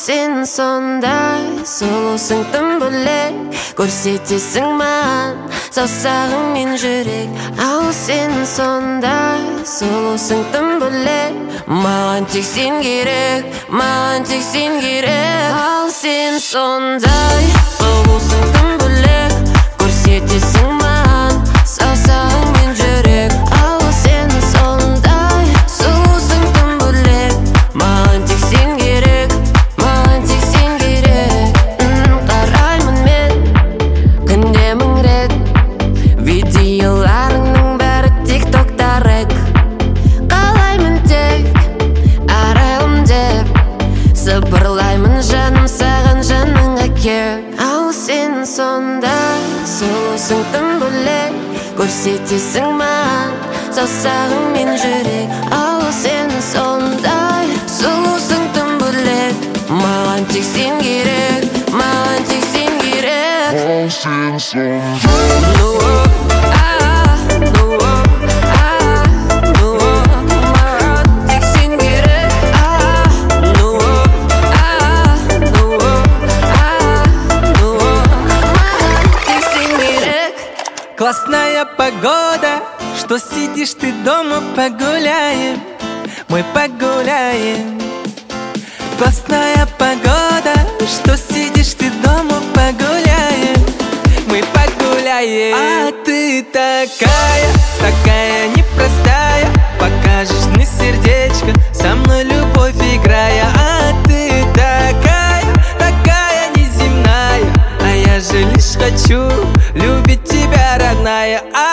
сен сондай сұлусың тым бөлек, көрсетесің маған саусағыңмен жүрек. Ау сен сондай сұлусың тым бөлек, маған тек сен керек, маған тек сен керек. Ау сен сондай сұлусың тым бөлек, көрсетесің маған саусағыңмен жүрек. Ау сен сондай сұлусың тым бөлек, маған тек сен керек, маған тек сен керек. Қараймын мен күнде мың рет, видеоларыңның бәрі тиктокта рэк. Қалаймын тек арайлым деп, сыбырлаймын жаным саған жаныңа кеп. Ау сен сондай сұлусың тым бөлек, көрсетесің маған саусағыңмен жүрек. Ау сен сондай сұлусың тым бөлек, маған тек сен керек, маған тек сен керек. Ау сен сондай Классная погода, что сидишь ты дома, погуляем, мы погуляем. Классная погода, что сидишь ты дома, погуляем, мы погуляем. А ты такая, такая непростая, покажешь мне сердечко, со мной любовь играя. А ты такая, такая неземная, а я же лишь хочу любить тебя, родная.